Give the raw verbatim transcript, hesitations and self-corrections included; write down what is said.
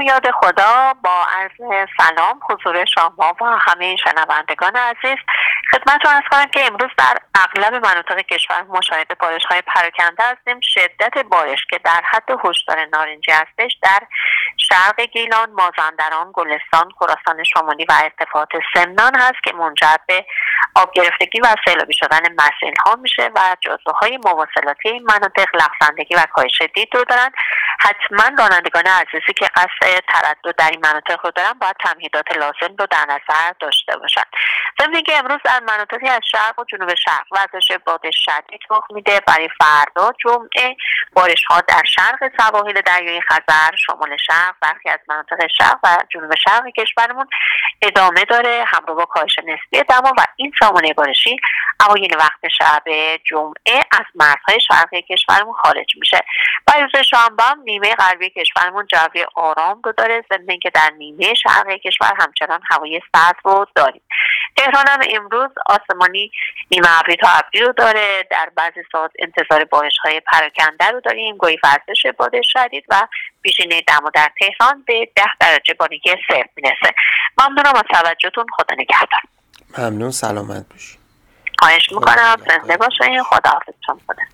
یاد خدا. با عرض سلام حضور شما و همه شنوندگان عزیز، خدمتتون عرض کنم که امروز در اغلب مناطق کشور مشاهده بارش‌های پراکنده هستیم. شدت بارش که در حد هشدار نارنجی هستش در شرق گیلان، مازندران، گلستان، خراسان شمالی و ارتفاعات سمنان هست که منجر به آب گرفتگی و سیلابی شدن مسیل‌ها میشه و جاده‌های مواصلاتی این مناطق لغزندگی و کاهش دید رو دارن. حتما رانندگان عزیزی که قصد تردد در این مناطق رو دارن باید تمهیدات لازم رو در نظر داشته باشن. ضمن اینکه امروز در مناطقی از شرق و جنوب شرق وزش باد شدید رخ میده. برای فردا جمعه بارش‌ها در شرق سواحل دریای خزر، شمال شرق، برخی از مناطق شرق و جنوب شرق کشورمون ادامه داره همراه با کاهش نسبی دما و این سامانه بارشی اوایل وقت شب جمعه از مرزهای شرقی کشورمون خارج میشه. برای روز شنبه هم نیمه غربی کشورمون جوی آرام رو داره، ضمن اینکه در نیمه شرقی کشور همچنان هوای سرد رو داریم. تهران هم امروز آسمانی نیمه ابری تا ابری رو داره. در بعضی ساعات انتظار بارش‌های پراکنده رو داریم، گاهی وزش باد شدید و پیشینه دما در تهران به ده درجه بارگی صفر میرسه. ممنونم از توجهتون. خدا نگهدار. ممنون، سلامت باشید. خواهش میکنم. زنده باشین. خداحافظ.